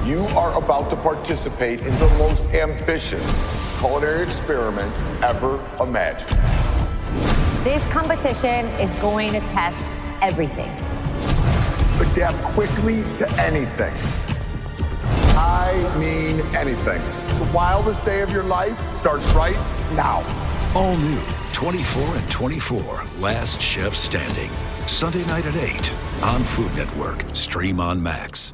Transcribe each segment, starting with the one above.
You are about to participate in the most ambitious culinary experiment ever imagined. This competition is going to test everything. Adapt quickly to anything. I mean anything. The wildest day of your life starts right now. All new 24 and 24, Last Chef Standing. Sunday night at 8 on Food Network. Stream on Max.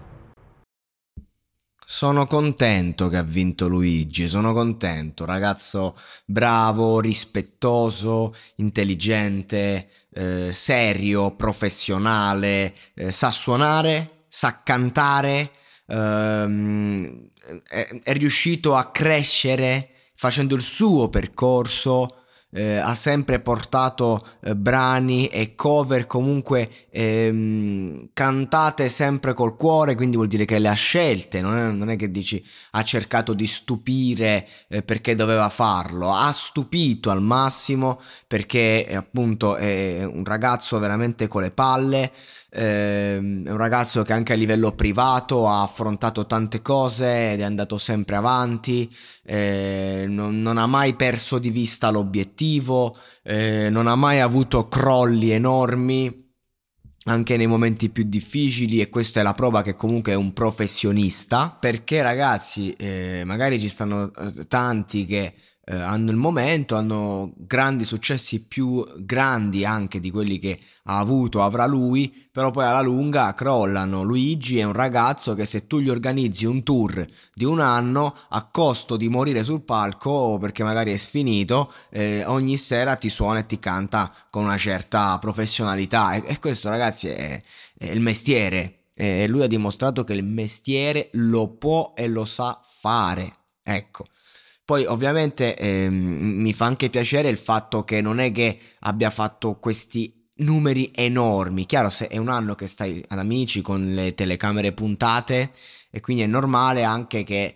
Sono contento che ha vinto Luigi, sono contento, ragazzo bravo, rispettoso, intelligente, serio, professionale, sa suonare, sa cantare, è riuscito a crescere facendo il suo percorso. Ha sempre portato brani e cover comunque cantate sempre col cuore, quindi vuol dire che le ha scelte, non è che dici ha cercato di stupire perché doveva farlo, ha stupito al massimo perché appunto è un ragazzo veramente con le palle. È un ragazzo che anche a livello privato ha affrontato tante cose ed è andato sempre avanti, non ha mai perso di vista l'obiettivo, non ha mai avuto crolli enormi anche nei momenti più difficili, e questa è la prova che comunque è un professionista, perché ragazzi magari ci stanno tanti che hanno il momento, hanno grandi successi più grandi anche di quelli che ha avuto, avrà lui, però poi alla lunga crollano. Luigi è un ragazzo che se tu gli organizzi un tour di un anno a costo di morire sul palco perché magari è sfinito, ogni sera ti suona e ti canta con una certa professionalità, e questo ragazzi è il mestiere, e lui ha dimostrato che il mestiere lo può e lo sa fare, ecco. Poi ovviamente mi fa anche piacere il fatto che non è che abbia fatto questi numeri enormi. Chiaro, se è un anno che stai ad Amici con le telecamere puntate, e quindi è normale anche che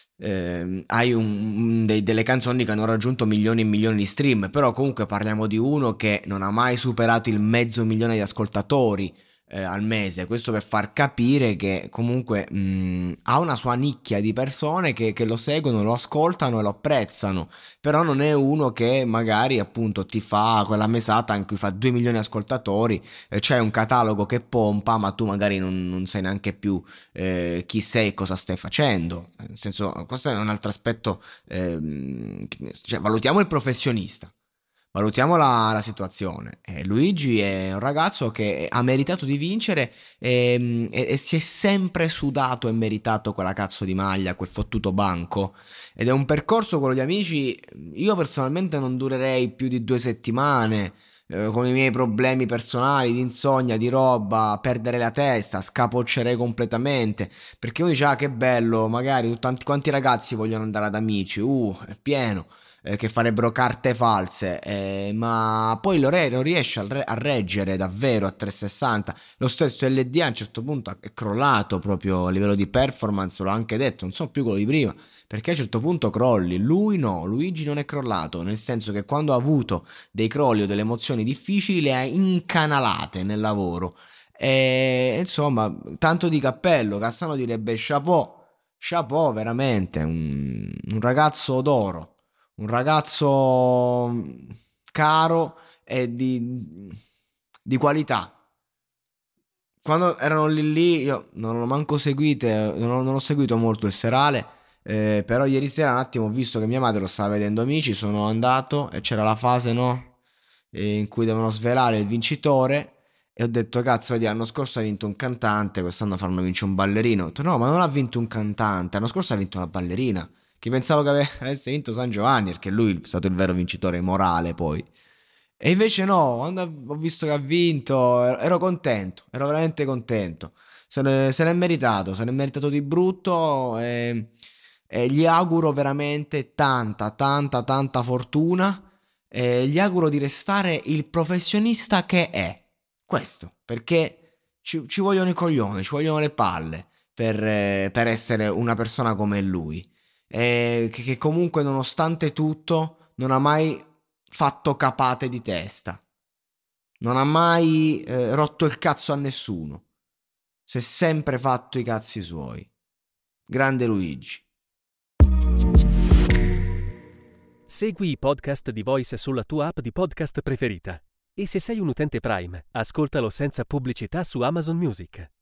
hai delle canzoni che hanno raggiunto milioni e milioni di stream, però comunque parliamo di uno che non ha mai superato il 500.000 di ascoltatori al mese. Questo per far capire che comunque ha una sua nicchia di persone che lo seguono, lo ascoltano e lo apprezzano, però non è uno che magari appunto ti fa quella mesata in cui fa 2 milioni di ascoltatori, c'è un catalogo che pompa ma tu magari non sai neanche più chi sei e cosa stai facendo. Nel senso, questo è un altro aspetto, cioè, valutiamo il professionista, valutiamo la situazione. Luigi è un ragazzo che ha meritato di vincere e si è sempre sudato e meritato quella cazzo di maglia, quel fottuto banco, ed è un percorso, quello di Amici. Io personalmente non durerei più di 2 settimane, con i miei problemi personali di insonnia, di roba, perdere la testa, scapoccerei completamente, perché uno dice ah che bello, magari tanti quanti ragazzi vogliono andare ad Amici, è pieno, che farebbero carte false, ma poi lo riesce a reggere davvero a 360. Lo stesso LD a un certo punto è crollato proprio a livello di performance, l'ho anche detto, non so più quello di prima, perché a un certo punto crolli. Lui no, Luigi non è crollato, nel senso che quando ha avuto dei crolli o delle emozioni difficili le ha incanalate nel lavoro, e insomma tanto di cappello. Cassano direbbe chapeau veramente, un ragazzo d'oro, un ragazzo caro e di qualità. Quando erano lì io non l'ho manco seguite, non ho seguito molto il serale, però ieri sera un attimo ho visto che mia madre lo stava vedendo Amici, sono andato e c'era la fase, no? In cui devono svelare il vincitore, e ho detto cazzo, vedi, l'anno scorso ha vinto un cantante, quest'anno faranno vincere un ballerino. Ho detto no, ma non ha vinto un cantante, l'anno scorso ha vinto una ballerina. Che pensavo che avesse vinto San Giovanni, perché lui è stato il vero vincitore morale poi. E invece no, quando ho visto che ha vinto ero contento, ero veramente contento. Se l'è meritato di brutto, e gli auguro veramente tanta fortuna, e gli auguro di restare il professionista che è. Questo, perché ci vogliono i coglioni, ci vogliono le palle per essere una persona come lui. Che comunque nonostante tutto non ha mai fatto capate di testa, non ha mai rotto il cazzo a nessuno, si è sempre fatto i cazzi suoi. Grande Luigi. Segui i podcast di Voice sulla tua app di podcast preferita. E se sei un utente Prime, ascoltalo senza pubblicità su Amazon Music.